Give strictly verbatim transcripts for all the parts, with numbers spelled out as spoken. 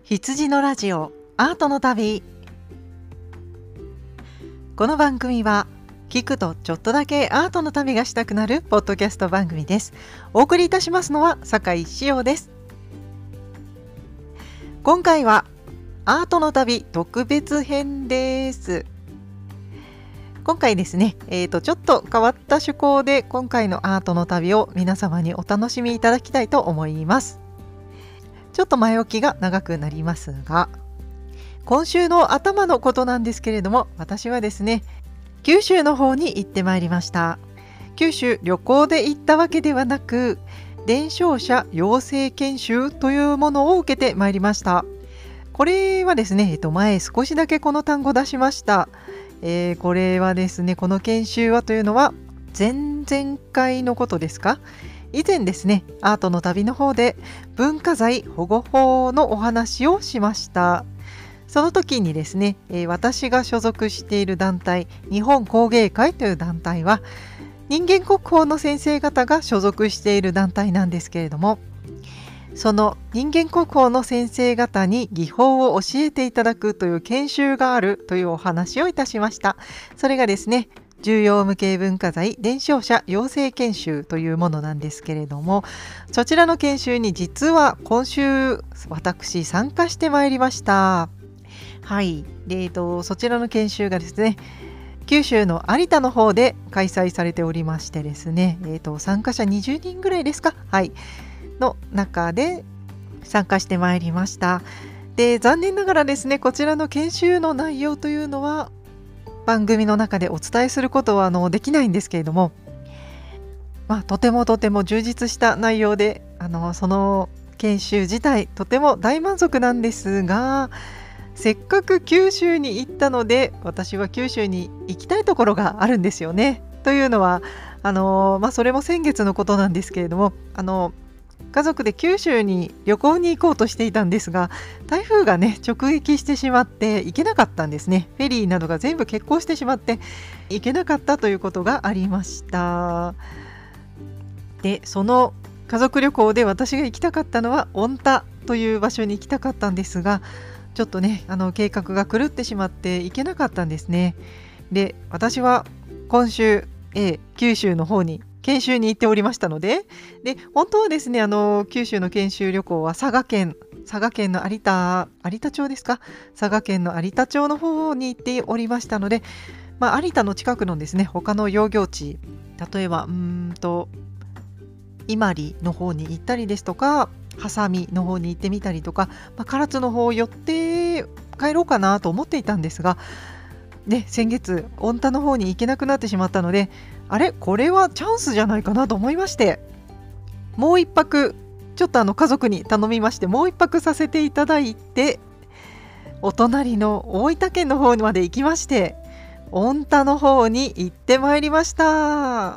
羊のラジオアートの旅。この番組は聞くとちょっとだけアートの旅がしたくなるポッドキャスト番組です。お送りいたしますのは酒井志陽です。今回はアートの旅特別編です。今回ですね、えーと、ちょっと変わった趣向で今回のアートの旅を皆様にお楽しみいただきたいと思います。ちょっと前置きが長くなりますが、今週の頭のことなんですけれども、私はですね、九州の方に行ってまいりました。九州旅行で行ったわけではなく、伝承者養成研修というものを受けてまいりました。これはですね、えっと、前少しだけこの単語出しました。えー、これはですね、この研修はというのは前々回のことですか。以前ですね、アートの旅の方で文化財保護法のお話をしました。その時にですね、えー、私が所属している団体、日本工芸会という団体は人間国宝の先生方が所属している団体なんですけれども、その人間国宝の先生方に技法を教えていただくという研修があるというお話をいたしました。それがですね、重要無形文化財伝承者養成研修というものなんですけれども、そちらの研修に実は今週私参加してまいりました。はい、で、えっと、そちらの研修がですね、九州の有田の方で開催されておりましてですね、えっと、参加者にじゅうにんぐらいですか、はいの中で参加してまいりました。で、残念ながらですね、こちらの研修の内容というのは番組の中でお伝えすることはあのできないんですけれども、まあ、とてもとても充実した内容で、あのその研修自体とても大満足なんですが、せっかく九州に行ったので、私は九州に行きたいところがあるんですよね。というのはあの、まあ、それも先月のことなんですけれども、あの家族で九州に旅行に行こうとしていたんですが、台風がね直撃してしまって行けなかったんですね。フェリーなどが全部欠航してしまって行けなかったということがありました。で、その家族旅行で私が行きたかったのは御田という場所に行きたかったんですが、ちょっとねあの計画が狂ってしまって行けなかったんですね。で、私は今週、えー、九州の方に研修に行っておりましたので、で本当はですね、あの九州の研修旅行は佐賀県佐賀県の有田有田町ですか、佐賀県の有田町の方に行っておりましたので、まあ、有田の近くのですね他の養業地、例えばうーんと伊万里の方に行ったりですとか、波佐見の方に行ってみたりとか、まあ、唐津の方を寄って帰ろうかなと思っていたんですが、ね、先月御田の方に行けなくなってしまったので、あれこれはチャンスじゃないかなと思いまして、もう一泊ちょっとあの家族に頼みまして、もう一泊させていただいて、お隣の大分県の方まで行きまして、御田の方に行ってまいりました。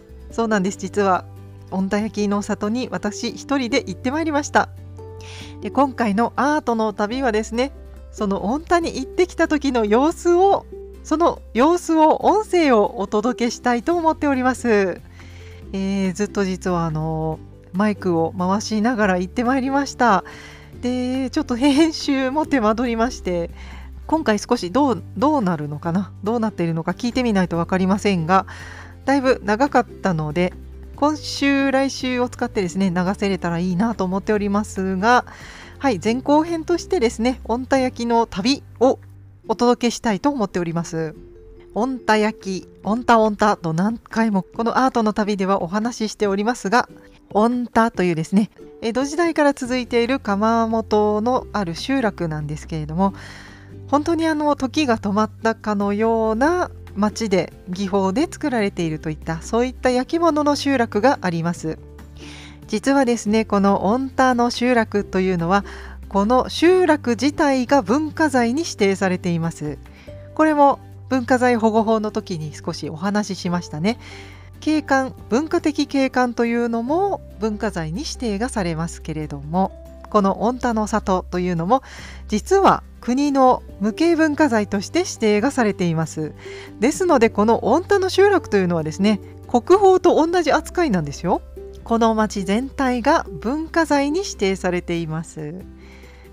そうなんです、実は御田焼の里に私一人で行ってまいりました。で、今回のアートの旅はですね、その御田に行ってきた時の様子をその様子を音声をお届けしたいと思っております。えー、ずっと実はあのマイクを回しながら行ってまいりました。で、ちょっと編集も手間取りまして、今回少しどう、どうなるのかな、どうなっているのか聞いてみないと分かりませんが、だいぶ長かったので今週来週を使ってですね流せれたらいいなと思っておりますが、はい、前後編としてですね御田焼の旅をお届けしたいと思っております。御田焼、御田御田と何回もこのアートの旅ではお話ししておりますが、御田というですね江戸時代から続いている窯元のある集落なんですけれども、本当にあの時が止まったかのような町で技法で作られているといった、そういった焼き物の集落があります。実はですね、この御田の集落というのはこの集落自体が文化財に指定されています。これも文化財保護法の時に少しお話ししましたね。景観、文化的景観というのも文化財に指定がされますけれども、この御田の里というのも実は国の無形文化財として指定がされています。ですのでこの御田の集落というのはですね、国宝と同じ扱いなんですよ。この町全体が文化財に指定されています。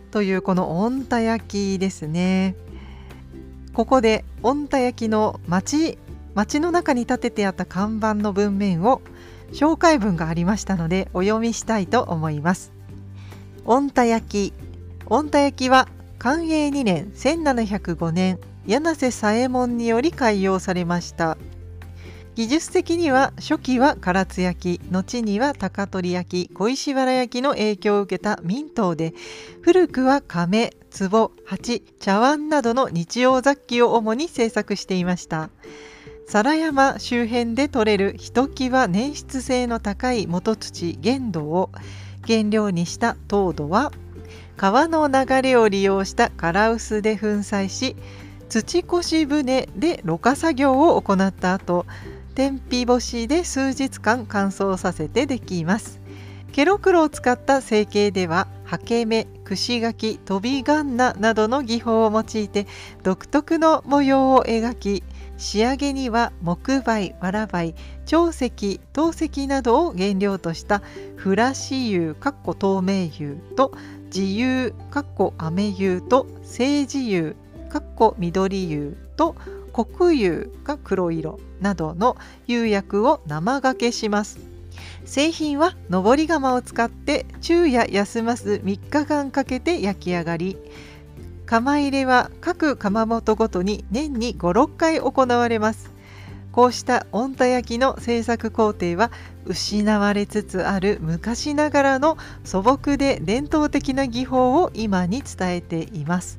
というこの御田焼ですね。ここで御田焼の町町の中に立ててあった看板の文面を紹介文がありましたのでお読みしたいと思います。御田焼。御田焼は寛永にねんせんななひゃくごねん柳瀬左衛門により開業されました。技術的には初期は唐津焼、後には高取焼、小石原焼の影響を受けた民灯で、古くは亀、壺、鉢、茶碗などの日用雑器を主に製作していました。皿山周辺で採れるひときわ粘質性の高い元土原土を原料にした陶土は、川の流れを利用した唐臼で粉砕し、土こし船でろ過作業を行った後、天日干しで数日間乾燥させてできます。ケロクロを使った成形では、刷毛目、串垣、飛び雁ななどの技法を用いて独特の模様を描き、仕上げには木灰、わら灰、長石、陶石などを原料としたフラシ油透明油と自油飴油と青磁油緑油と黒油が黒色などの釉薬を生掛けします。製品は登り窯を使って昼夜休ますみっかかんかけて焼き上がり、窯入れは各窯元ごとに年にご、ろっかい行われます。こうした御田焼の製作工程は失われつつある昔ながらの素朴で伝統的な技法を今に伝えています。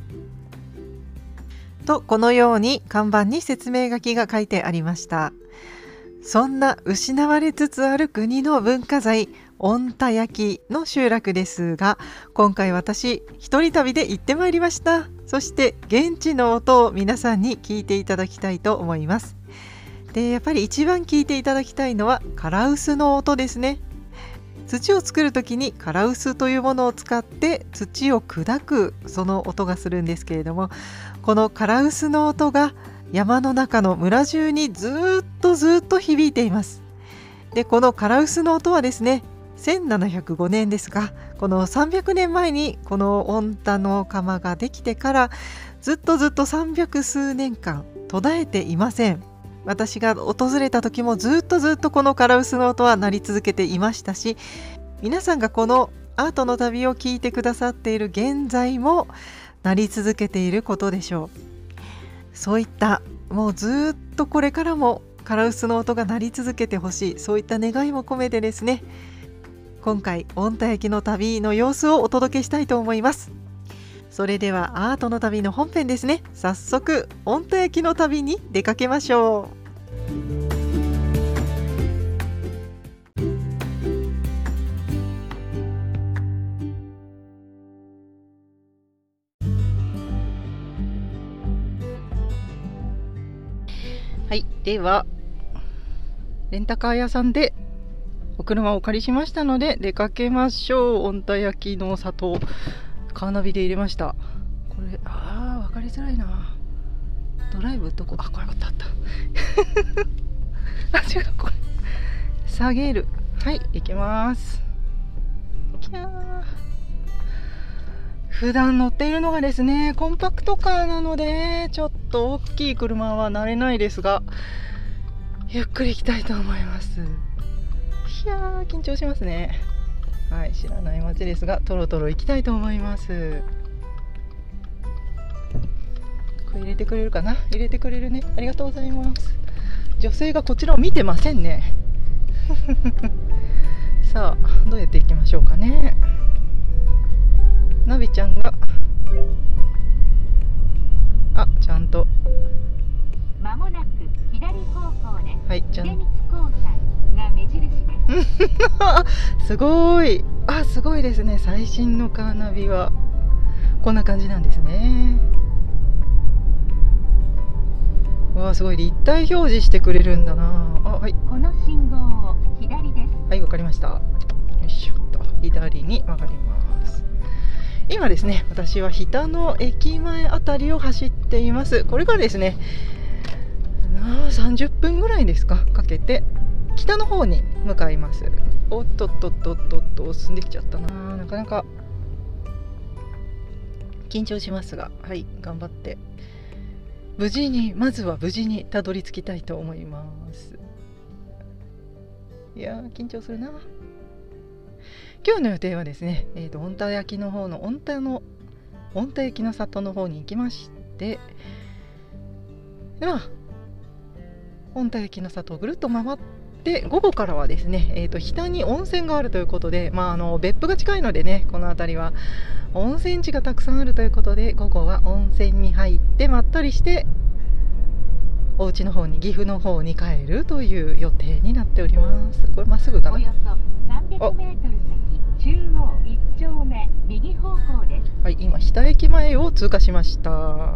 とこのように看板に説明書きが書いてありました。そんな失われつつある国の文化財御田焼の集落ですが、今回私一人旅で行ってまいりました。そして現地の音を皆さんに聞いていただきたいと思います。でやっぱり一番聞いていただきたいのは唐臼の音ですね。土を作る時に唐臼というものを使って土を砕くその音がするんですけれども、この唐臼の音が山の中の村中にずっとずっと響いています。でこの唐臼の音はですね、せんななひゃくごねんですが、このさんびゃくねんまえにこの御田の窯ができてからずっとずっとさんびゃくすうねんかん途絶えていません。私が訪れた時もずっとずっとこの唐臼の音は鳴り続けていましたし、皆さんがこのアートの旅を聞いてくださっている現在も鳴り続けていることでしょう。そういったもうずっとこれからも唐臼の音が鳴り続けてほしい、そういった願いも込めてですね、今回御田焼の旅の様子をお届けしたいと思います。それではアートの旅の本編ですね、早速御田焼の旅に出かけましょう。はい、ではレンタカー屋さんでお車をお借りしましたので出かけましょう。御田焼の里、カーナビで入れました。これあー分かりづらいな。ドライブどこ、あこれあったあったあ違う、これ下げる。はい、行きます。キャー、普段乗っているのがですねコンパクトカーなのでちょっと大きい車は慣れないですが、ゆっくり行きたいと思います。いやー緊張しますね。はい、知らない街ですがトロトロ行きたいと思います。これ入れてくれるかな。入れてくれるね、ありがとうございます。女性がこちらを見てませんねさあどうやって行きましょうかね。ナビちゃんがあちゃんとまもなく左方向で、 はい、ちゃん出光興産が目印ですすごい、あすごいですね。最新のカーナビはこんな感じなんですね。わあすごい立体表示してくれるんだなあ。はい、 この信号を左です。 はい、わかりました。よいしょっと左に曲がります。今ですね、私は日田の駅前あたりを走っています。これからですねさんじゅっぷんぐらいですかかけて北の方に向かいます。おっとっとっとっとっと進んできちゃったな。なかなか緊張しますが、はい、頑張って無事に、まずは無事にたどり着きたいと思います。いやー緊張するな。今日の予定はですね、えーと、御田焼の方の御田の御田焼の里の方に行きまして、では御田焼の里をぐるっと回って、午後からはですね、えーと、日田に温泉があるということで、まあ、あの別府が近いのでね、この辺りは温泉地がたくさんあるということで、午後は温泉に入ってまったりして、お家の方に、岐阜の方に帰るという予定になっております。これまっすぐかな。 およそさんびゃくメートル先、中央いっ丁目右方向です。 はい、今日田駅前を通過しました。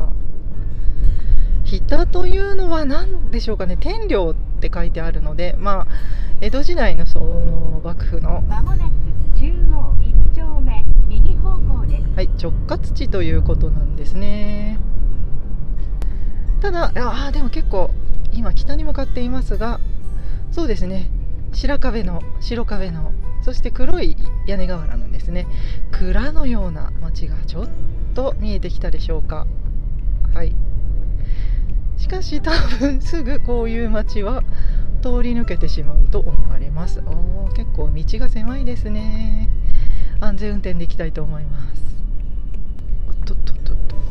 日田というのは何でしょうかね。天領って書いてあるので、まあ江戸時代のその幕府のまもなく中央いっ丁目右方向です。 はい、直轄地ということなんですね。ただ、ああでも結構今北に向かっていますが、そうですね、白壁の白壁のそして黒い屋根瓦のですね、蔵のような町がちょっと見えてきたでしょうか。はい。しかし多分すぐこういう町は通り抜けてしまうと思われます。おー、結構道が狭いですね。安全運転で行きたいと思います。おっとっとっとっと。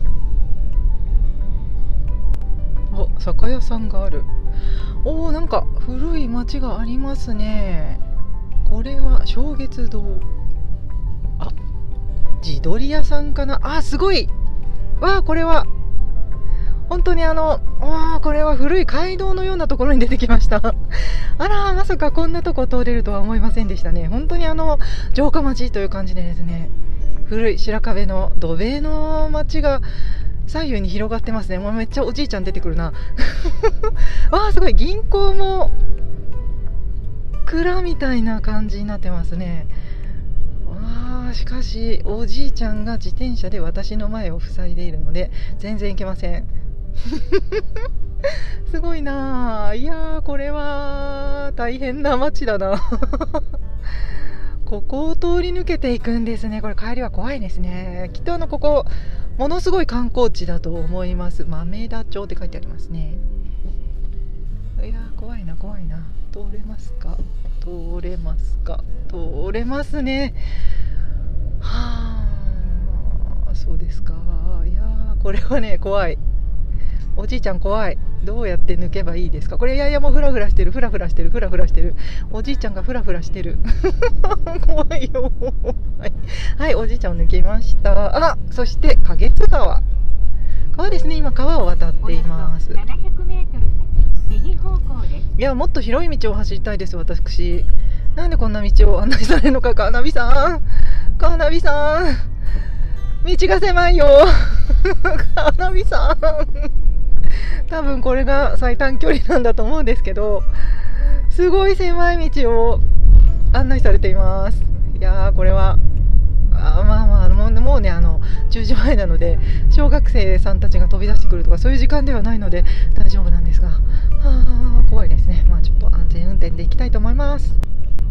お、酒屋さんがある。おー、なんか古い町がありますね。これは正月堂。あ、地鶏屋さんかな。あ、すごい。わあ、これは本当にあの、あ、これは古い街道のようなところに出てきました。あら、まさかこんなとこ通れるとは思いませんでしたね。本当にあの城下町という感じでですね、古い白壁の土塀の町が左右に広がってますね。もうめっちゃおじいちゃん出てくるな。わあ、すごい。銀行も蔵みたいな感じになってますね。わあ、しかしおじいちゃんが自転車で私の前を塞いでいるので全然行けません。すごいなあ。いやー、これは大変な街だな。ここを通り抜けていくんですね。これ帰りは怖いですね。きっとあのここものすごい観光地だと思います。豆田町って書いてありますね。いやー、怖いな怖いな。通れますか通れますか通れますね。はあ、そうですか。いやー、これはね怖い。おじいちゃん怖い。どうやって抜けばいいですか。これ、いやいや、もうフラフラしてるフラフラしてるフラフラしてる。おじいちゃんがフラフラしてる。怖いよ。はい、はい、おじいちゃんを抜けました。あ、そして花月川川ですね。今川を渡っています。 ななひゃくメートル先右方向です。 いや、もっと広い道を走りたいです。私なんでこんな道を案内されるのか。カーナビさんカーナビさん、道が狭いよ。カーナビさん、多分これが最短距離なんだと思うんですけど、すごい狭い道を案内されています。いやー、これはあまあまあもう、もうね、あのじゅうじまえなので小学生さんたちが飛び出してくるとかそういう時間ではないので大丈夫なんですが、はあ、怖いですね。まあちょっと安全運転で行きたいと思います。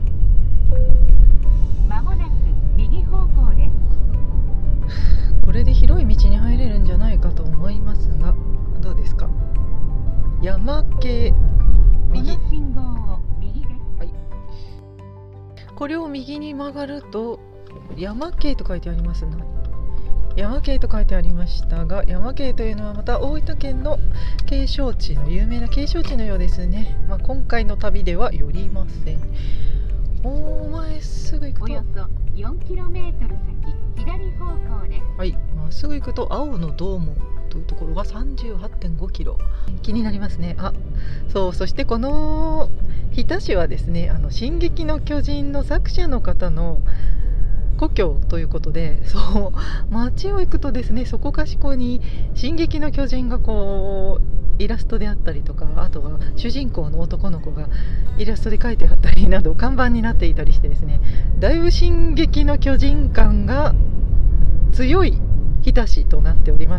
まもなく右方向です。 これで広い道に入れるんじゃないかと思いますが、どうですか。山系右、 この信号を右です。 はい、これを右に曲がると山系と書いてありますね。山系と書いてありましたが、山系というのはまた大分県の景勝地の有名な景勝地のようですね。まあ、今回の旅では寄りません。おー、前すぐ行くと、 およそよんキロメートル先左方向です。 はい、まっすぐ行くと青の洞門というところが さんじゅうはってんごキロ、気になりますね。あ、そう、そしてこの日田市はですね、あの進撃の巨人の作者の方の故郷ということで、そう街を行くとですね、そこかしこに進撃の巨人がこうイラストであったりとか、あとは主人公の男の子がイラストで描いてあったりなど看板になっていたりしてですね、だいぶ進撃の巨人感が強い日田市となっております。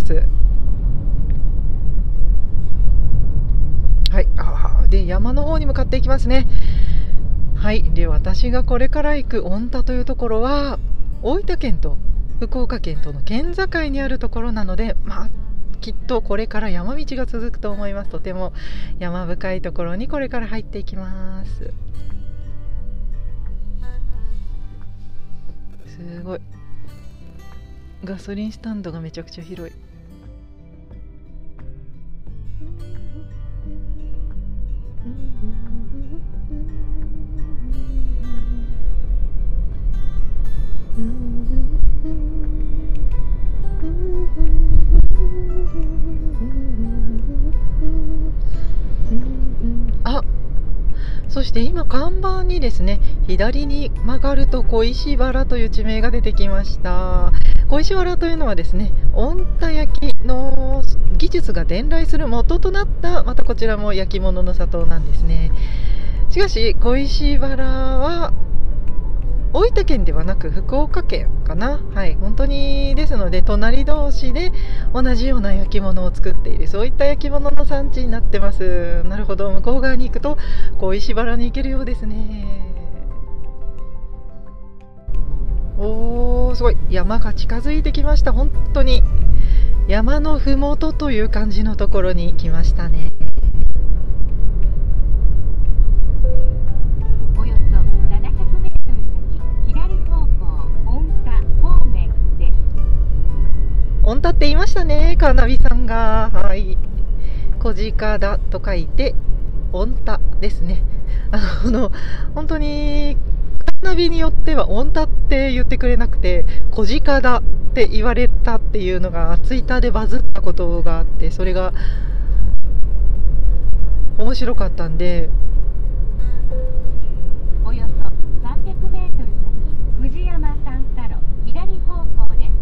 はい、あで山の方に向かっていきますね。はい、で私がこれから行く御田というところは大分県と福岡県との県境にあるところなので、まあきっとこれから山道が続くと思います。とても山深いところにこれから入っていきます。すごい、ガソリンスタンドがめちゃくちゃ広い。あ、そして今看板にですね、左に曲がると小石原という地名が出てきました。小石原というのはですね、御田焼きの技術が伝来する元となった、またこちらも焼き物の里なんですね。しかし小石原は大分県ではなく福岡県かな。はい、本当にですので隣同士で同じような焼き物を作っている、そういった焼き物の産地になってます。なるほど、向こう側に行くと小石原に行けるようですね。おー、すごい、山が近づいてきました。本当に山のふもとという感じのところに来ましたね。 およそななひゃくメートル先、左方向、御田方面です。 御田って言いましたね、カーナビさんが。はい、小鹿田と書いて御田ですね。あの本当にカーナビによっては御田って言ってくれなくて小鹿田って言われたっていうのがツイッターでバズったことがあって、それが面白かったんで、 およそさんびゃくメートル先、藤山三叉路、左方向です。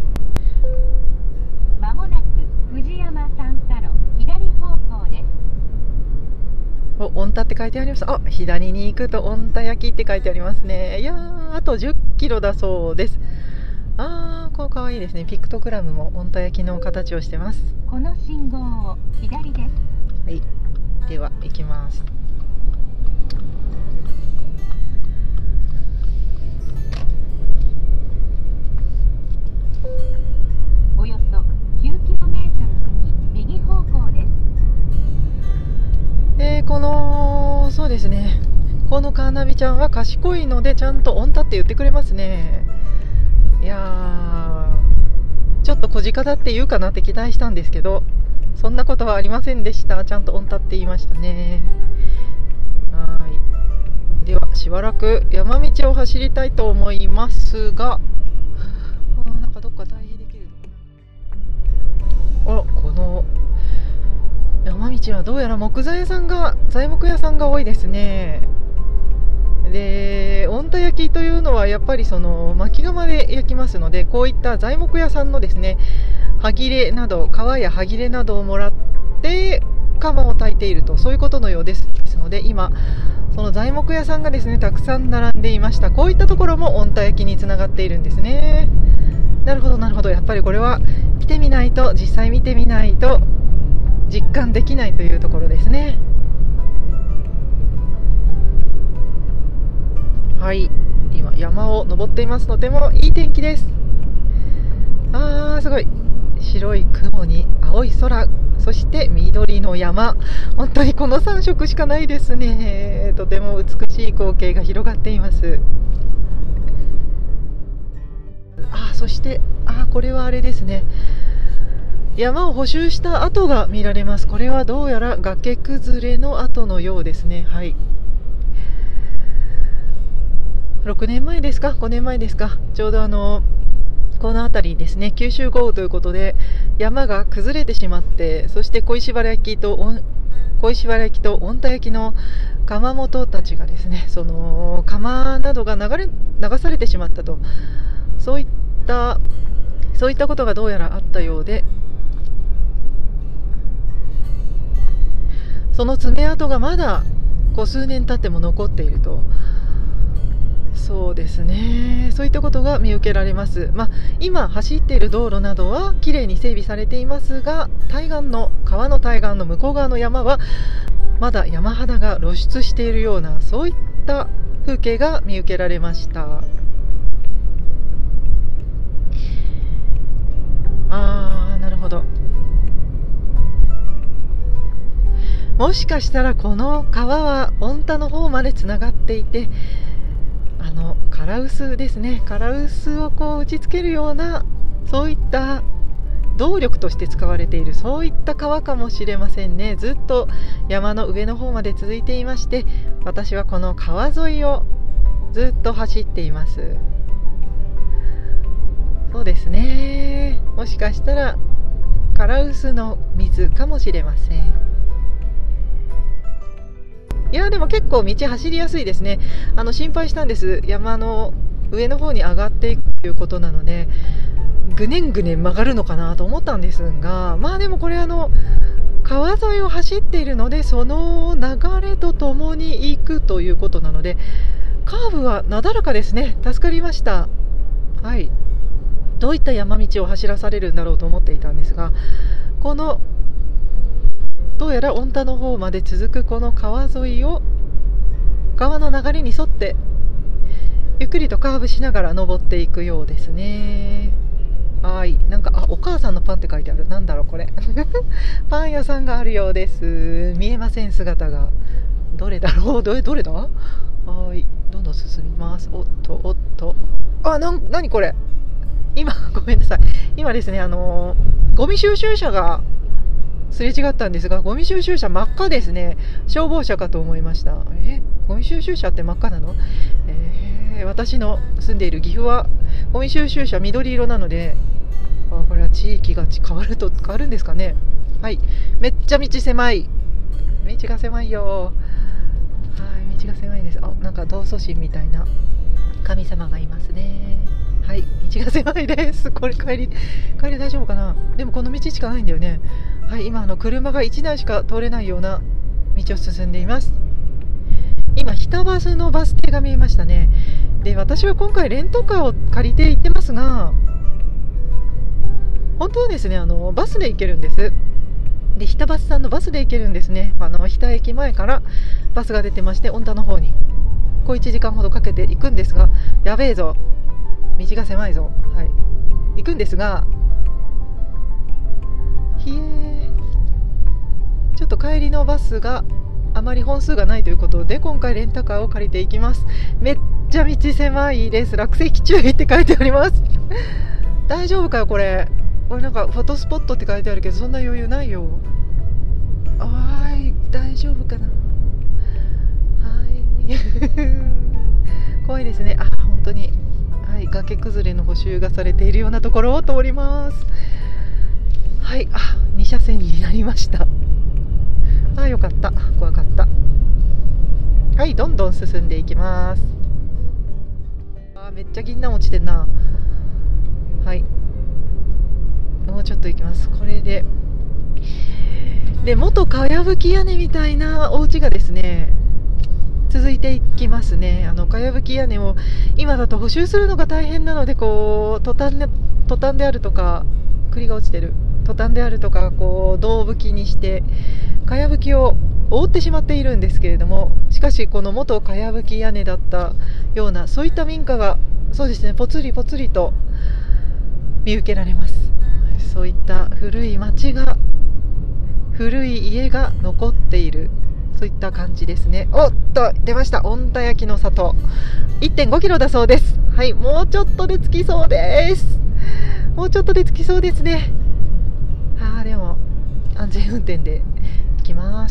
まもなく藤山三叉路、左方向です。 お、御田って書いてあります。あ、左に行くと御田焼きって書いてありますね。いやー、あとじゅっキロだそうです。あー、こうかわいいですね。ピクトグラムも御田焼きの形をしてます。 この信号を左です。 はい、では行きます。 およそきゅうキロメートル先、右方向です。 で、このそうですね、このカーナビちゃんは賢いのでちゃんと御田って言ってくれますね。いやー、ちょっと小鹿だって言うかなって期待したんですけど、そんなことはありませんでした。ちゃんと御田って言いましたね。はい、ではしばらく山道を走りたいと思いますが、あ、なんかどっか退避できるのかな。あら、この山道はどうやら木材屋さんが材木屋さんが多いですね。で、御田焼きというのはやっぱりその薪窯で焼きますので、こういった材木屋さんのですね、はぎれなど、皮やはぎれなどをもらって窯を焚いていると、そういうことのようです。ですので今その材木屋さんがですねたくさん並んでいました。こういったところも御田焼きにつながっているんですね。なるほどなるほど、やっぱりこれは来てみないと、実際見てみないと実感できないというところですね。はい、今山を登っています。とてもいい天気です。あー、すごい、白い雲に青い空、そして緑の山、本当にこのさん色しかないですね。とても美しい光景が広がっています。あ、そしてあ、これはあれですね、山を補修した跡が見られます。これはどうやら崖崩れの跡のようですね。はい、ろくねんまえですか、ごねんまえですか、ちょうどあのこの辺りですね、九州豪雨ということで山が崩れてしまって、そして小石原焼きと小石原焼きと御田焼きの窯元たちがですね、その窯などが流れ流されてしまったと、そういったそういったことがどうやらあったようで、その爪痕がまだこう数年経っても残っていると。そうですね、そういったことが見受けられます。まあ、今走っている道路などはきれいに整備されていますが、対岸の川の対岸の向こう側の山はまだ山肌が露出しているような、そういった風景が見受けられました。 あー、なるほど。もしかしたらこの川は御田の方までつながっていて、あのカラウスですね、カラウスをこう打ちつけるような、そういった動力として使われている、そういった川かもしれませんね。ずっと山の上の方まで続いていまして、私はこの川沿いをずっと走っています。そうですね、もしかしたらカラウスの水かもしれません。いやでも結構道走りやすいですね。あの心配したんです。山の上の方に上がっていくということなので、ぐねんぐねん曲がるのかなと思ったんですが、まあでもこれあの川沿いを走っているので、その流れとともに行くということなので、カーブはなだらかですね。助かりました。はい、どういった山道を走らされるんだろうと思っていたんですが、このどうやら御田の方まで続くこの川沿いを、川の流れに沿ってゆっくりとカーブしながら登っていくようですね。はい、なんかあお母さんのパンって書いてある。なんだろうこれパン屋さんがあるようです。見えません、姿が。どれだろう、どれどれだ。はい、どんどん進みます。おっとおっと、あなん何これ、今ごめんなさい、今ですね、あのー、ゴミ収集車がすれ違ったんですが、ゴミ収集車真っ赤ですね。消防車かと思いました。えゴミ収集車って真っ赤なの？えー、私の住んでいる岐阜はゴミ収集車緑色なので、あこれは地域が変わると変わるんですかね。はい、めっちゃ道狭い、道が狭いよ。はい、道が狭いです。あなんか道祖神みたいな神様がいますね。はい、道が狭いです。これ帰り帰り大丈夫かな。でもこの道しかないんだよね。はい、今あの車がいちだいしか通れないような道を進んでいます。今北バスのバス停が見えましたね。で私は今回レンタカーを借りて行ってますが、本当はですねあのバスで行けるんです。で日田バスさんのバスで行けるんですね。あの日田駅前からバスが出てまして、御田の方にこういちじかんほどかけて行くんですが、やべえぞ、道が狭いぞ。はい、行くんですが、ひえちょっと帰りのバスがあまり本数がないということで、今回レンタカーを借りていきます。めっちゃ道狭いです。落石注意って書いてあります大丈夫かよこれ。これなんかフォトスポットって書いてあるけど、そんな余裕ないよ。はい、大丈夫かな。はい怖いですね。あ本当に、はい、崖崩れの補修がされているようなところを通ります。はい、あに車線になりました。あよかった、怖かった。はい、どんどん進んでいきます。あめっちゃ銀杏落ちてんな。はい、もうちょっと行きます。これでで元かやぶき屋根みたいなお家がですね続いていきますね。あのかやぶき屋根を今だと補修するのが大変なので、こうトタンでトタンであるとか、栗が落ちてるトタンであるとか、こう銅吹きにしてかやぶきを覆ってしまっているんですけれども、しかしこの元かやぶき屋根だったような、そういった民家がそうですね、ぽつりぽつりと見受けられます。そういった古い町が、古い家が残っている、そういった感じですね。おっと出ました、御田焼の里 いってんごキロだそうです。はい、もうちょっとで着きそうです。もうちょっとで着きそうですね。あーでも安全運転で行きます。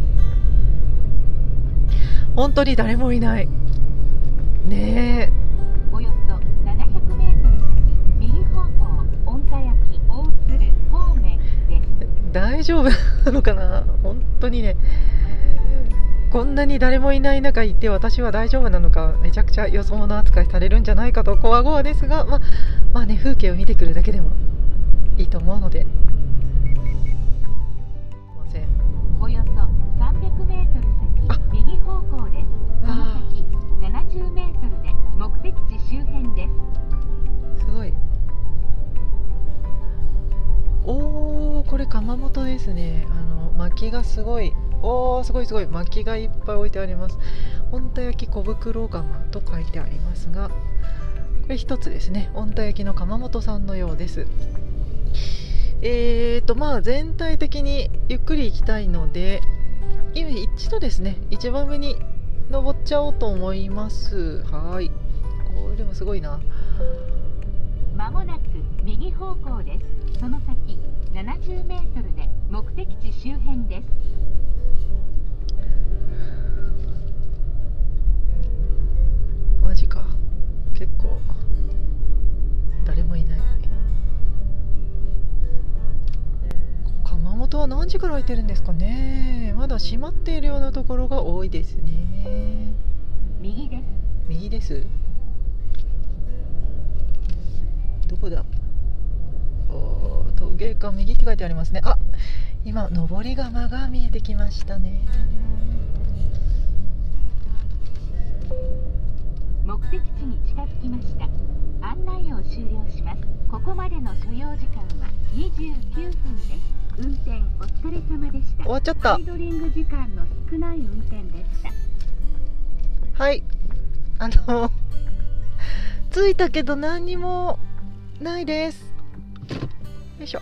本当に誰もいないねえ。 およそななひゃくメートル先、右方向、御田焼大鶴方面です。 大丈夫なのかな。本当にね、こんなに誰もいない中行って私は大丈夫なのか、めちゃくちゃ予想の扱いされるんじゃないかとこわごわですが、まあ、まあね、風景を見てくるだけでもいいと思うので。 およそさんびゃくメートル先、右方向です。その先ななじゅうメートルで目的地周辺です。 すごい。おー、これ窯元ですね。あの薪がすごい、おーすごいすごい、薪がいっぱい置いてあります。御田焼小袋窯と書いてありますが、これ一つですね、御田焼の窯元さんのようです。 えーとまあ全体的にゆっくり行きたいので、今一度ですね一番上に登っちゃおうと思います。はい、これもすごいな。 まもなく右方向です。その先ななじゅうメートルで目的地周辺です。 マジか、結構誰もいない。窯元は何時から開いてるんですかね。まだ閉まっているようなところが多いですね。 右です。 右です。どこだ。おー、陶芸館右って書いてありますね。あ、今上り窯が見えてきましたね。 目的地に近づきました。案内を終了します。ここまでの所要時間はにじゅうきゅうふんです。運転お疲れ様でした。 終わっちゃった。 アイドリング時間の少ない運転でした。 はい、あの着いたけど何にもないです。よいしょ。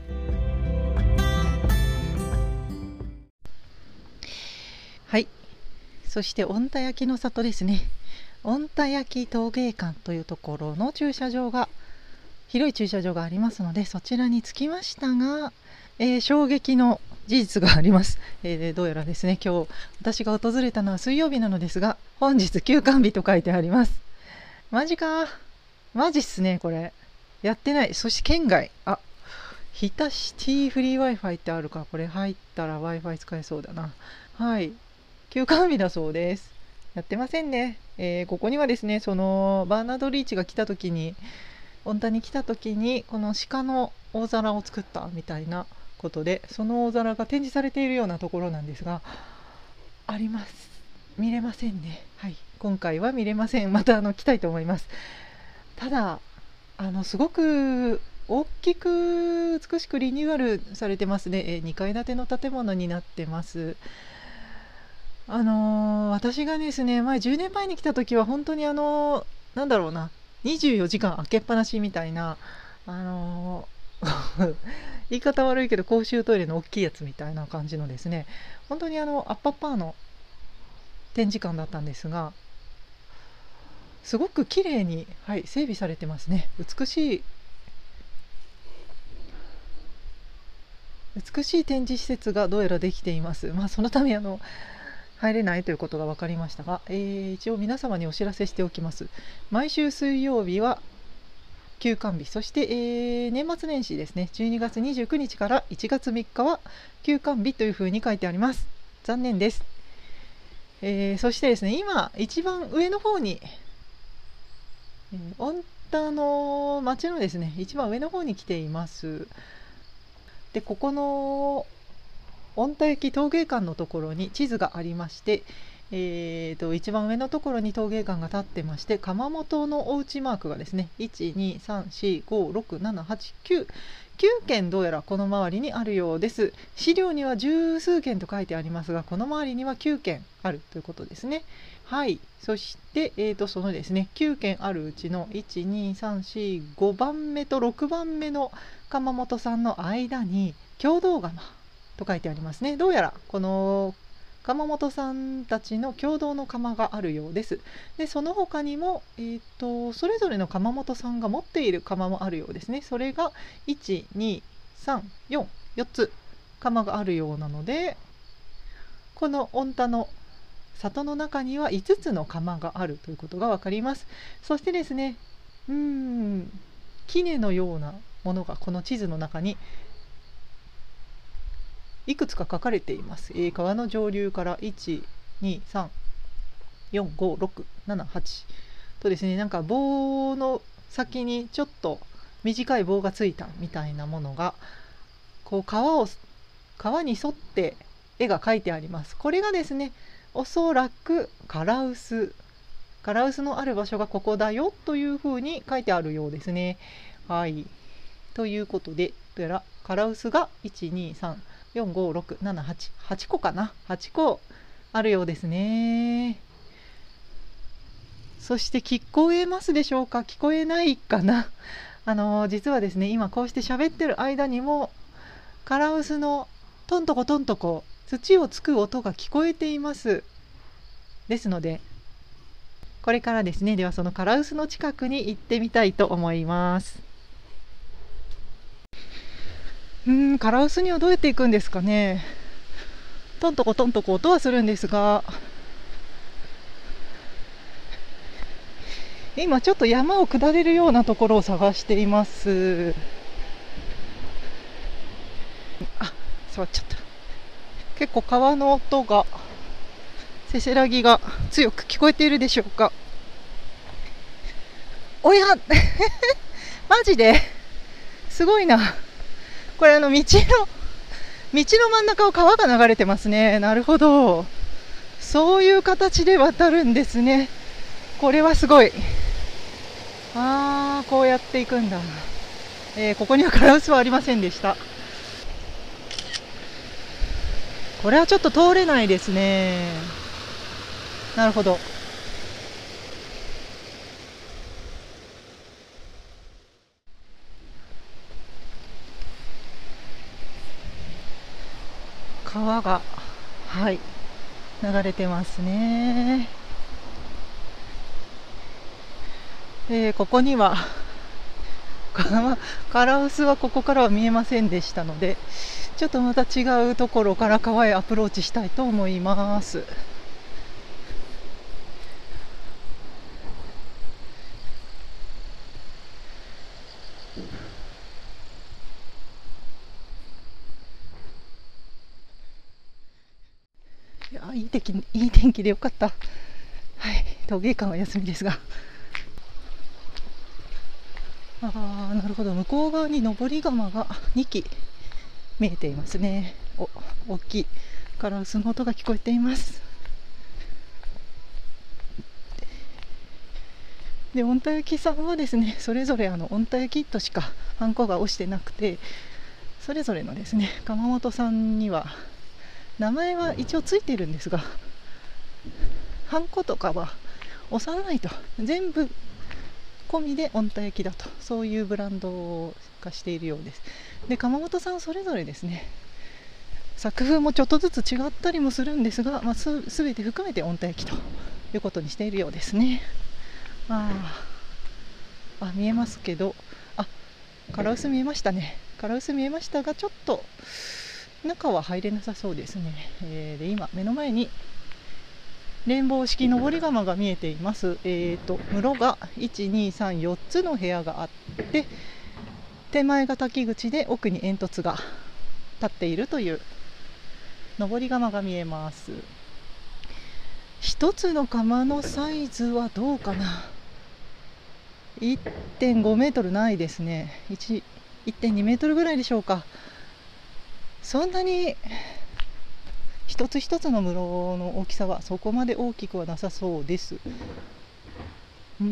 はい、そして御田焼の里ですね。御田焼陶芸館というところの駐車場が、広い駐車場がありますので、そちらに着きましたが、えー、衝撃の事実があります。えー、どうやらですね、今日私が訪れたのは水曜日なのですが、本日休館日と書いてあります。マジか、マジっすね。これやってない。そして県外、あ、日田シティフリー Wi-Fi ってあるか。これ入ったら Wi-Fi 使えそうだな。はい、休館日だそうです。やってませんね。えー、ここにはですね、そのバーナード・リーチが来た時に、御田に来た時にこの鹿の大皿を作ったみたいなことで、その大皿が展示されているようなところなんですが、あります。見れませんね。はい、今回は見れません。またあの来たいと思います。ただあのすごく大きく美しくリニューアルされてますね。えー、にかい建ての建物になってます。あのー、私がですね前じゅうねんまえに来た時は本当にあのー、なんだろうな、にじゅうよじかん開けっぱなしみたいな、あのー言い方悪いけど公衆トイレの大きいやつみたいな感じのですね、本当にあのアッパッパーの展示館だったんですが、すごく綺麗に、はい、整備されてますね。美しい美しい展示施設がどうやらできています。まあ、そのためあの入れないということが分かりましたが、えー、一応皆様にお知らせしておきます。毎週水曜日は休館日、そして、えー、年末年始ですね、じゅうにがつにじゅうくにちからいちがつみっかは休館日というふうに書いてあります。残念です。えー、そしてですね、今一番上の方に、えー、御田の町のですね一番上の方に来ています。で、ここの御田焼陶芸館のところに地図がありまして、えー、と一番上のところに陶芸館が立ってまして、窯元のおうちマークがですねいちにさんしごろくななはちきゅうきゅうけんどうやらこの周りにあるようです。資料には十数件と書いてありますが、この周りにはきゅうけんあるということですね。はい、そして、えー、とそのですねきゅうけんあるうちのいちにさんしごばんめとろくばんめの窯元さんの間に共同窯と書いてありますね。どうやらこの窯元さんたちの共同の窯があるようです。で、その他にも、えー、とそれぞれの窯元さんが持っている窯もあるようですね。それがいち、に、さん、よん、よっつ窯があるようなので、この御田の里の中にはいつつの窯があるということが分かります。そしてですね、うーん杵のようなものがこの地図の中にいくつか書かれています。えー、川の上流からいち、に、さん、よん、ご、ろく、なな、はちとですね、なんか棒の先にちょっと短い棒がついたみたいなものが、こう川を川に沿って絵が描いてあります。これがですね、おそらくカラウスカラウスのある場所がここだよというふうに書いてあるようですね。はい、ということで、どうやらカラウスがいち、に、さん、よん、ご、ろく、なな、はち、はちこかな、はちこあるようですね。そして聞こえますでしょうか。聞こえないかな。 あのー実はですね、今こうして喋ってる間にもカラウスのトントコトントコ土をつく音が聞こえています。ですのでこれからですね、ではそのカラウスの近くに行ってみたいと思います。うーんカラウスにはどうやって行くんですかね。トントコトントコ音はするんですが、今ちょっと山を下れるようなところを探しています。あ、触っちゃった。結構川の音が、せせらぎが強く聞こえているでしょうか。おやマジですごいな。これあの道の道の真ん中を川が流れてますね。なるほど、そういう形で渡るんですね。これはすごい。あー、こうやっていくんだ。えーここにはカラウスはありませんでした。これはちょっと通れないですね。なるほど。川が、はい、流れてますね。えーここにはカカラウスはここからは見えませんでしたので、ちょっとまた違うところから川へアプローチしたいと思います。いや、いい天気、いい天気でよかった。はい、陶芸館は休みですが。ああ、なるほど。向こう側に登り窯がにき見えていますね。お、大きいカラウスの音が聞こえています。で、御田焼さんはですね、それぞれあの御田焼としかハンコが押してなくて、それぞれのですね、窯元さんには名前は一応ついているんですが、ハンコとかは押さないと、全部込みで御田焼だと、そういうブランド化しているようです。で、窯元さんそれぞれですね、作風もちょっとずつ違ったりもするんですが、まあ、す全て含めて御田焼ということにしているようですね。あーあ、見えますけど、あ、カラウス見えましたね。カラウス見えましたが、ちょっと中は入れなさそうですね。えー、で今目の前にレインボー式登り窯が見えています。えーと室がいち、に、さん、よっつの部屋があって、手前が滝口で奥に煙突が立っているという登り窯が見えます。一つの窯のサイズはどうかな。いってんごメートルないですね。いってんにメートルぐらいでしょうか。そんなに一つ一つの室の大きさはそこまで大きくはなさそうです。うん。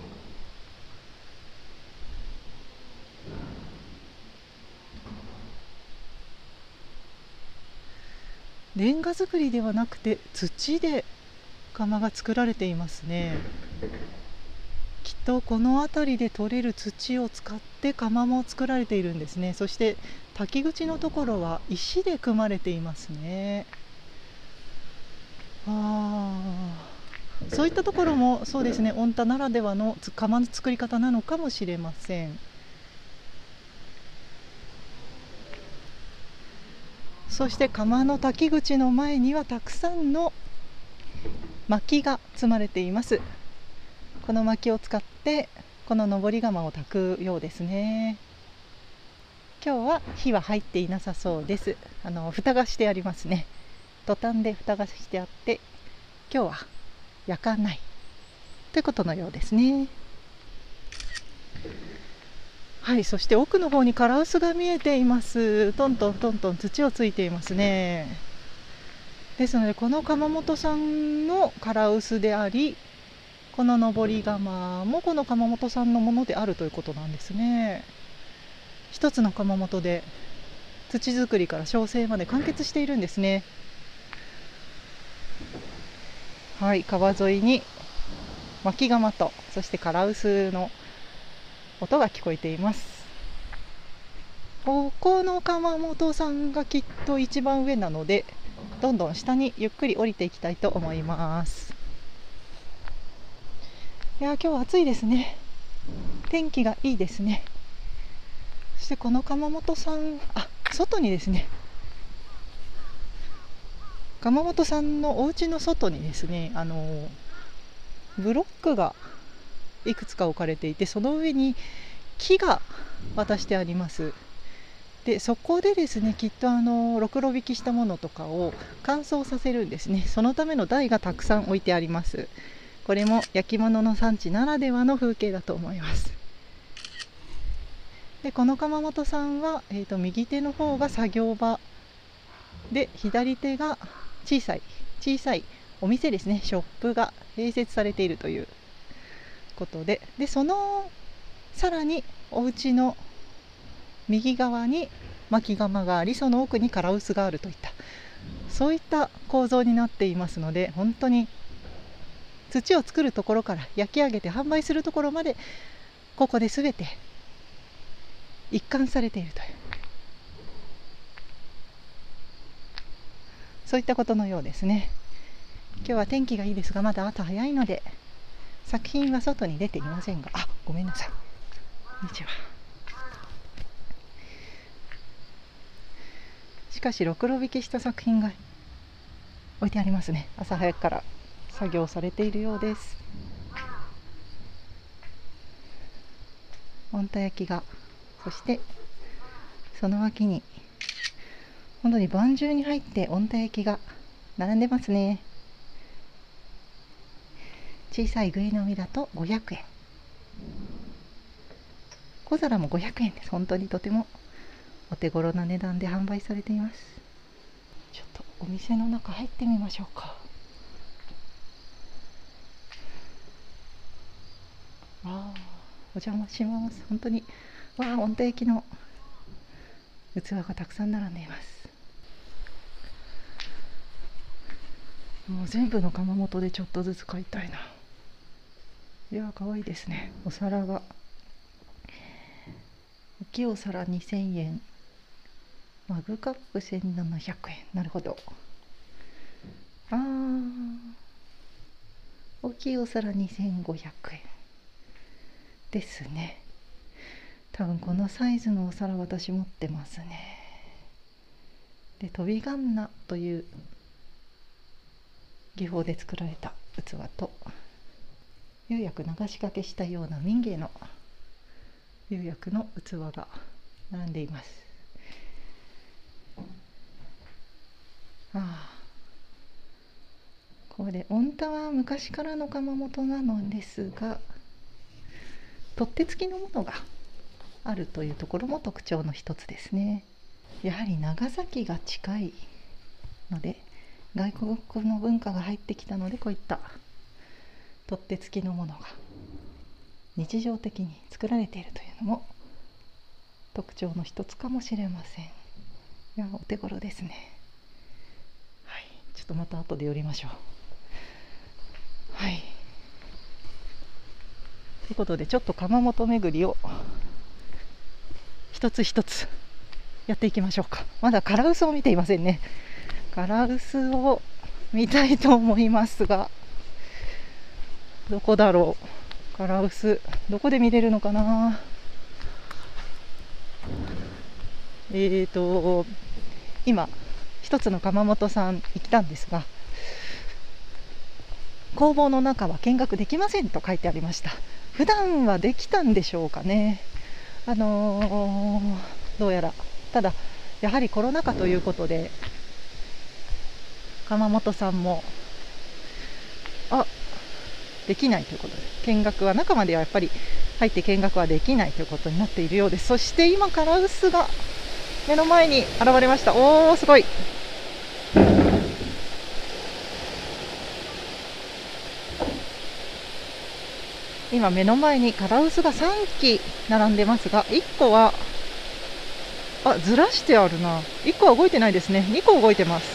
レンガ造りではなくて土で窯が作られていますね。きっとこの辺りで採れる土を使って窯も作られているんですね。そして滝口のところは石で組まれていますね。ああ、そういったところもそうですね、御田ならではの窯の作り方なのかもしれません。そして窯の滝口の前にはたくさんの薪が積まれています。この薪を使ってこの登り窯を炊くようですね。今日は火は入っていなさそうです。あの蓋がしてありますね。トタンで蓋がしてあって、今日は焼かないということのようですね。はい、そして奥の方にカラウスが見えています。トントントントン土をついていますね。ですのでこの窯元さんのカラウスであり、この登り窯もこの窯元さんのものであるということなんですね。一つの窯元で土作りから焼成まで完結しているんですね。はい、川沿いに薪窯と、そしてカラウスの音が聞こえています。ここの窯元さんがきっと一番上なので、どんどん下にゆっくり降りていきたいと思います。いや、今日は暑いですね。天気がいいですね。そしてこの窯元さん、あ、外にですね、窯元さんのお家の外にですね、あのブロックがいくつか置かれていて、その上に木が渡してあります。でそこでですね、きっとあのろくろ引きしたものとかを乾燥させるんですね。そのための台がたくさん置いてあります。これも焼き物の産地ならではの風景だと思います。でこの窯元さんは、えーと、右手の方が作業場で、左手が小さい小さいお店ですね、ショップが併設されているということで、でそのさらにお家の右側に薪窯があり、その奥に唐臼があるといった、そういった構造になっていますので、本当に土を作るところから焼き上げて販売するところまで、ここで全て一貫されているという、そういったことのようですね。今日は天気がいいですが、まだ朝早いので作品は外に出ていませんが、あ、ごめんなさい、こんにちは。しかしろくろ引きした作品が置いてありますね。朝早くから作業されているようです。温太焼きが、そしてその脇に本当に盤中に入って温太焼きが並んでますね。小さいぐいのみだとごひゃくえん、小皿もごひゃくえんです。本当にとてもお手頃な値段で販売されています。ちょっとお店の中入ってみましょうか。あ、お邪魔します。本当にわあ、温太焼きの器がたくさん並んでいます。もう全部の窯元でちょっとずつ買いたいな。いや、可愛いですね。お皿が、大きいお皿にせんえん、マグカップせんななひゃくえん。なるほど。あー、大きいお皿にせんごひゃくえんですね。多分このサイズのお皿私持ってますね。で飛び雁菜という技法で作られた器と、釉薬流しがけしたような民芸の釉薬の器が並んでいます。ああ、これ御田は昔からの窯元なのですが、取っ手付きのものがあるというところも特徴の一つですね。やはり長崎が近いので、外国の文化が入ってきたので、こういった取っ手付きのものが日常的に作られているというのも特徴の一つかもしれません。いや、お手頃ですね。はい、ちょっとまた後で寄りましょう。はい、ということで、ちょっと窯元巡りを一つ一つやっていきましょうか。まだ唐臼を見ていませんね。唐臼を見たいと思いますが、どこだろう。唐臼どこで見れるのかな。えーと今一つの窯元さん行ったんですが、工房の中は見学できませんと書いてありました。普段はできたんでしょうかね。あのー、どうやら、ただやはりコロナ禍ということで、窯元さんもあできないということで、見学は中まではやっぱり入って見学はできないということになっているようです。そして今唐臼が目の前に現れました。おー、すごい。今目の前に唐臼がさんき並んでますが、いっこはあずらしてあるな。いっこは動いてないですね。にこ動いてます。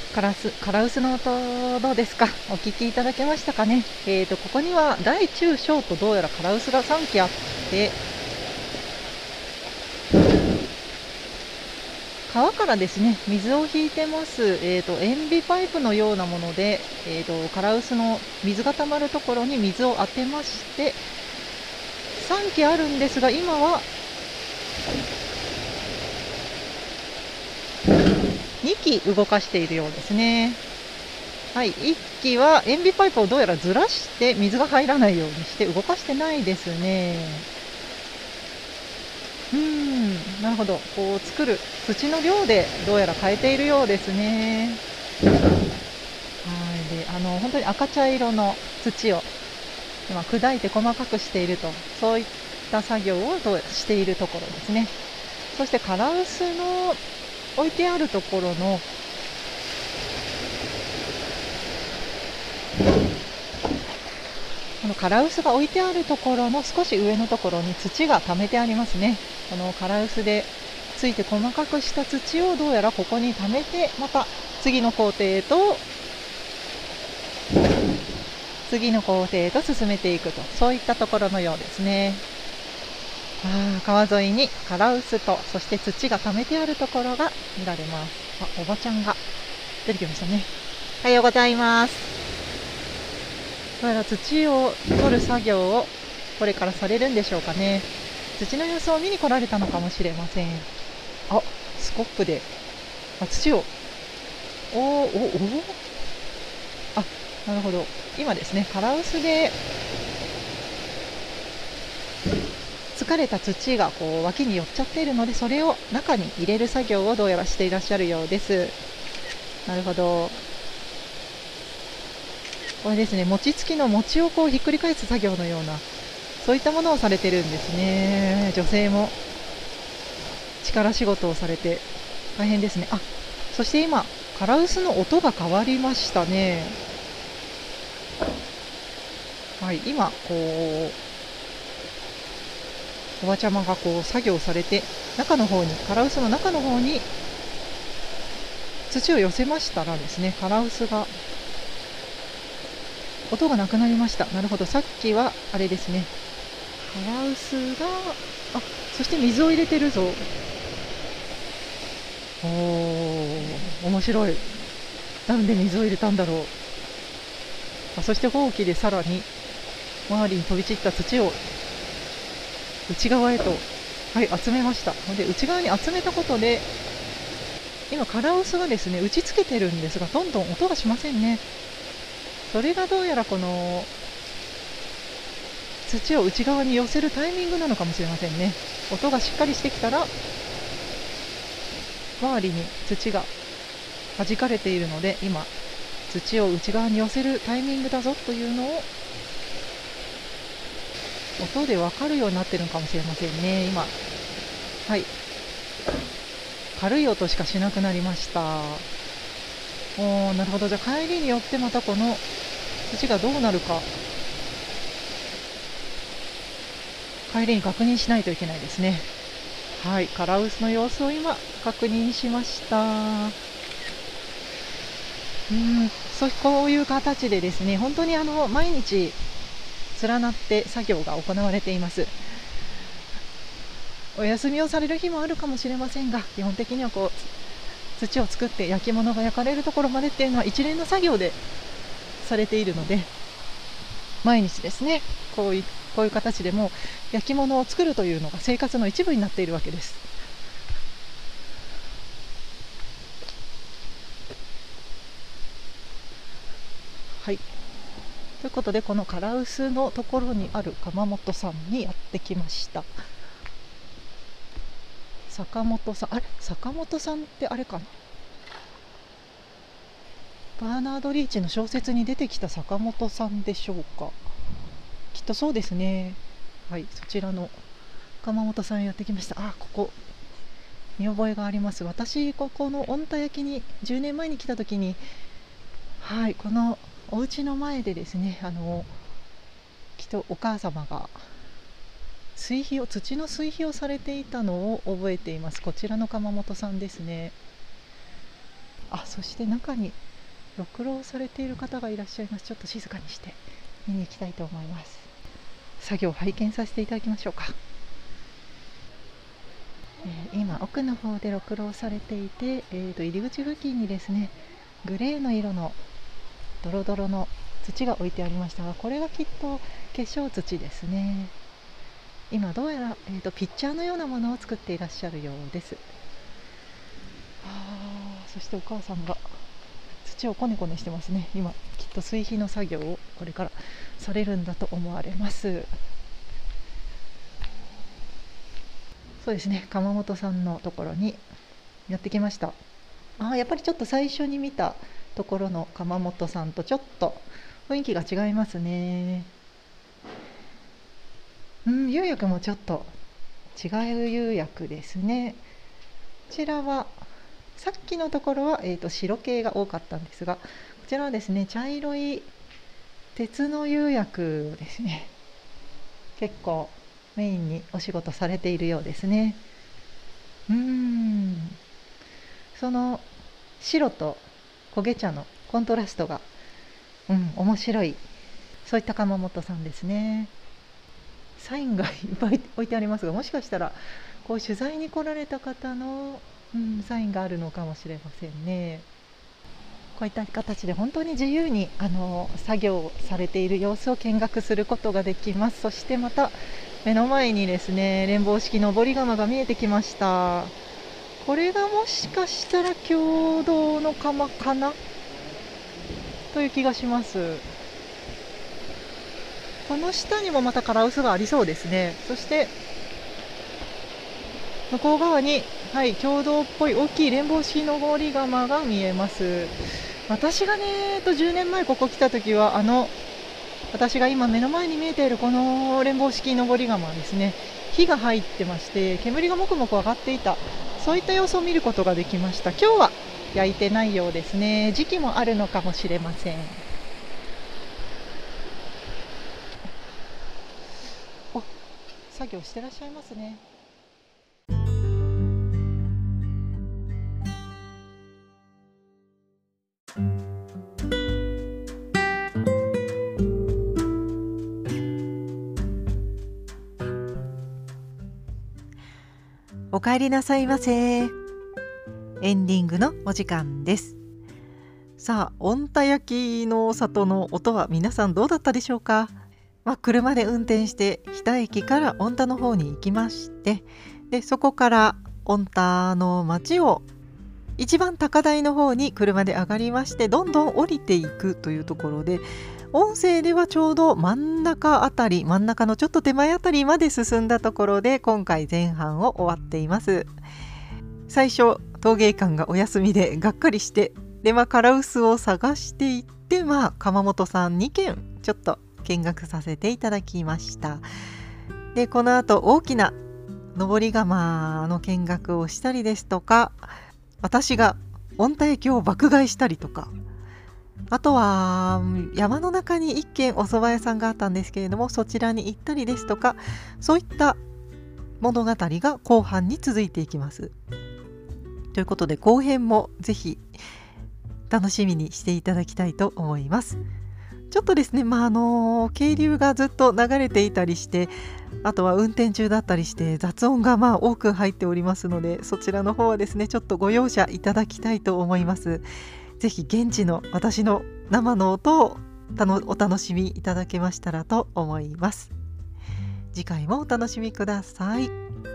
カラス、カラウスの音どうですか？お聞きいただけましたかね。えーと、ここには大中小とどうやらカラウスがさんきあって、川からですね、水を引いてます、えーと、塩ビパイプのようなもので、えーと、カラウスの水が溜まるところに水を当てまして、さんきあるんですが、今はにき動かしているようですね。はい、いっきは塩ビパイプをどうやらずらして水が入らないようにして動かしてないですね。うーん、なるほど。こう作る土の量でどうやら変えているようですね。はい、で、あの本当に赤茶色の土を今砕いて細かくしていると、そういった作業をしているところですね。そしてカラウスの置いてあるところのこのカラウスが置いてあるところの少し上のところに土が溜めてありますね。このカラウスでついて細かくした土をどうやらここに溜めて、また次の工程へと次の工程へと進めていくと、そういったところのようですね。あ、川沿いにカラウスとそして土が溜めてあるところが見られます。あ、おばちゃんが出てきましたね。おはようございます。どうやら土を取る作業をこれからされるんでしょうかね。土の様子を見に来られたのかもしれません。あ、スコップであ土をおーおおあ、なるほど。今ですね、カラウスで疲れた土がこう脇に寄っちゃっているので、それを中に入れる作業をどうやらしていらっしゃるようです。なるほど。これですね、餅つきの餅をこうひっくり返す作業のような、そういったものをされてるんですね。女性も力仕事をされて大変ですね。あ、そして今カラウスの音が変わりましたね。はい、今こうおばちゃまがこう作業されて、中の方にカラウスの中の方に土を寄せましたらですね、カラウスが音がなくなりました。なるほど。さっきはあれですね、カラウスがあ、そして水を入れてるぞ。おー、面白い。なんで水を入れたんだろう。あ、そしてほうきでさらに周りに飛び散った土を内側へと、はい、集めました。ので内側に集めたことで今カラウスがですね打ちつけてるんですが、どんどん音がしませんね。それがどうやらこの土を内側に寄せるタイミングなのかもしれませんね。音がしっかりしてきたら周りに土が弾かれているので、今土を内側に寄せるタイミングだぞというのを音で分かるようになってるのかもしれませんね。今、はい、軽い音しかしなくなりました。おー、なるほど。じゃあ帰りによってまたこの土がどうなるか帰りに確認しないといけないですね。はい、カラウスの様子を今確認しました。うん、そうこういう形でですね、本当にあの毎日連なって作業が行われています。お休みをされる日もあるかもしれませんが、基本的にはこう土を作って焼き物が焼かれるところまでっていうのは一連の作業でされているので、毎日ですね、こういうこういう形でも焼き物を作るというのが生活の一部になっているわけです。はい、ということで、このカラウスのところにある窯元さんにやってきました。坂本さん、あれ坂本さんってあれかな、バーナード・リーチの小説に出てきた坂本さんでしょうか。きっとそうですね。はい、そちらの窯元さんやってきました。あ、ここ見覚えがあります。私ここの御田焼にじゅうねんまえに来た時に、はい、このお家の前でですね、あのきっとお母様が水肥を土の水肥をされていたのを覚えています。こちらの窯元さんですね。あ、そそして中にろくろをされている方がいらっしゃいます。ちょっと静かにして見に行きたいと思います。作業を拝見させていただきましょうか。えー、今奥の方でろくろをされていて、えー、と入り口付近にですねグレーの色のドロドロの土が置いてありましたが、これがきっと化粧土ですね。今どうやら、えー、とピッチャーのようなものを作っていらっしゃるようです。あそしてお母さんが土をこねこねしてますね。今きっと追肥の作業をこれからされるんだと思われます。そうですね、鎌本さんのところにやってきました。あやっぱりちょっと最初に見たところの鎌本さんとちょっと雰囲気が違いますね。うん釉薬もちょっと違う釉薬ですね。こちらはさっきのところは、えー、と白系が多かったんですが、こちらはですね茶色い鉄の釉薬ですね。結構メインにお仕事されているようですね。うーんその白と焦げ茶のコントラストが、うん、面白い、そういった鎌本さんですね。サインがいっぱい置いてありますが、もしかしたらこう取材に来られた方の、うん、サインがあるのかもしれませんね。こういった形で本当に自由にあの作業されている様子を見学することができます。そしてまた目の前にですね連峰式登り窯が見えてきました。これがもしかしたら共同の窯かなという気がします。この下にもまたカラウスがありそうですね。そして向こう側に、はい、共同っぽい大きい連峰式登り窯が見えます。私がねとじゅうねんまえここ来た時はあの私が今目の前に見えているこの連峰式登り窯ですね、火が入ってまして煙がもくもく上がっていた、そういった様子を見ることができました。今日は焼いてないようですね。時期もあるのかもしれません。お作業してらっしゃいますね。お帰りなさいませ。エンディングのお時間です。さあ、御田焼の里の音は皆さんどうだったでしょうか。まあ、車で運転して日田駅から御田の方に行きまして、でそこから御田の町を一番高台の方に車で上がりまして、どんどん降りていくというところで、音声ではちょうど真ん中あたり、真ん中のちょっと手前あたりまで進んだところで今回前半を終わっています。最初陶芸館がお休みでがっかりして、でまあカラウスを探していって、まあ鎌本さんにけんちょっと見学させていただきました。でこの後大きな登り窯の見学をしたりですとか、私が御田焼を爆買いしたりとか、あとは山の中に一軒お蕎麦屋さんがあったんですけれども、そちらに行ったりですとか、そういった物語が後半に続いていきます。ということで後編もぜひ楽しみにしていただきたいと思います。ちょっとですね、まああの渓流がずっと流れていたりして、あとは運転中だったりして雑音がまあ多く入っておりますので、そちらの方はですねちょっとご容赦いただきたいと思います。ぜひ現地の私の生の音をお楽しみいただけましたらと思います。次回もお楽しみください。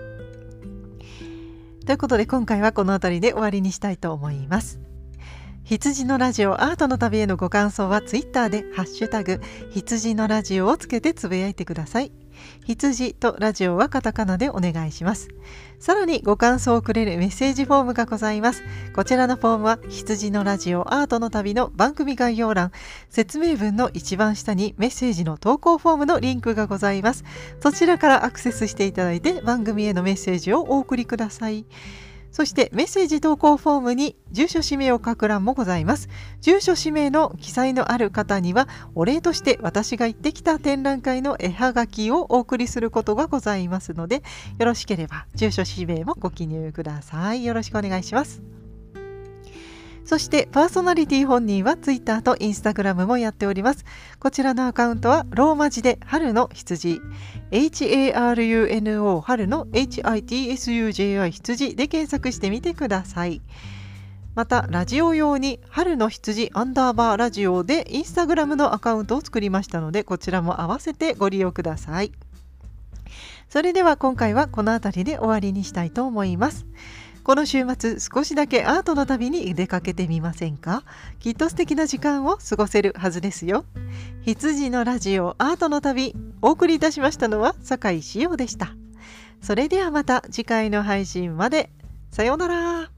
ということで今回はこの辺りで終わりにしたいと思います。羊のラジオアートの旅へのご感想はツイッターでハッシュタグ羊のラジオをつけてつぶやいてください。羊とラジオはカタカナでお願いします。さらにご感想をくれるメッセージフォームがございます。こちらのフォームは羊のラジオアートの旅の番組概要欄、説明文の一番下にメッセージの投稿フォームのリンクがございます。そちらからアクセスしていただいて番組へのメッセージをお送りください。そしてメッセージ投稿フォームに住所氏名を書く欄もございます。住所氏名の記載のある方にはお礼として私が行ってきた展覧会の絵はがきをお送りすることがございますので、よろしければ住所氏名もご記入ください。よろしくお願いします。 そしてパーソナリティ本人はツイッターとインスタグラムもやっております。こちらのアカウントはローマ字で春の羊 エイチエーアールユーエヌオー 春の エイチアイティーエスユージェーアイ 羊で検索してみてください。またラジオ用に春の羊アンダーバーラジオでインスタグラムのアカウントを作りましたので、こちらも合わせてご利用ください。それでは今回はこの辺りで終わりにしたいと思います。この週末少しだけアートの旅に出かけてみませんか？きっと素敵な時間を過ごせるはずですよ。羊のラジオアートの旅、お送りいたしましたのは酒井しおでした。それではまた次回の配信まで。さようなら。